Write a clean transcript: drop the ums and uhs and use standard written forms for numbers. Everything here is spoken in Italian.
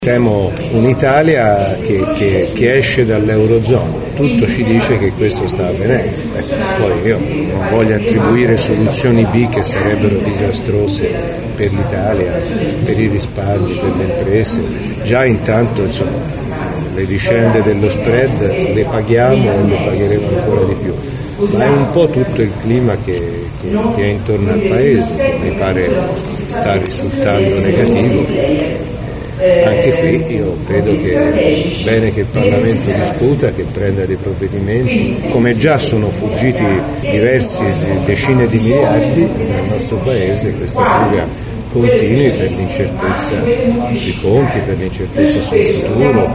Temo un'Italia che esce dall'Eurozona. Tutto ci dice che questo sta avvenendo. Poi io non voglio attribuire soluzioni B che sarebbero disastrose per l'Italia, per i risparmi, per le imprese. Già intanto le vicende dello spread le paghiamo e le pagheremo ancora di più. Ma è un po' tutto il clima che è intorno al Paese, che mi pare sta risultando negativo. Anche qui io credo che è bene che il Parlamento discuta, che prenda dei provvedimenti, come già sono fuggiti diversi decine di miliardi nel nostro Paese, questa fuga continui per l'incertezza sui conti, per l'incertezza sul futuro.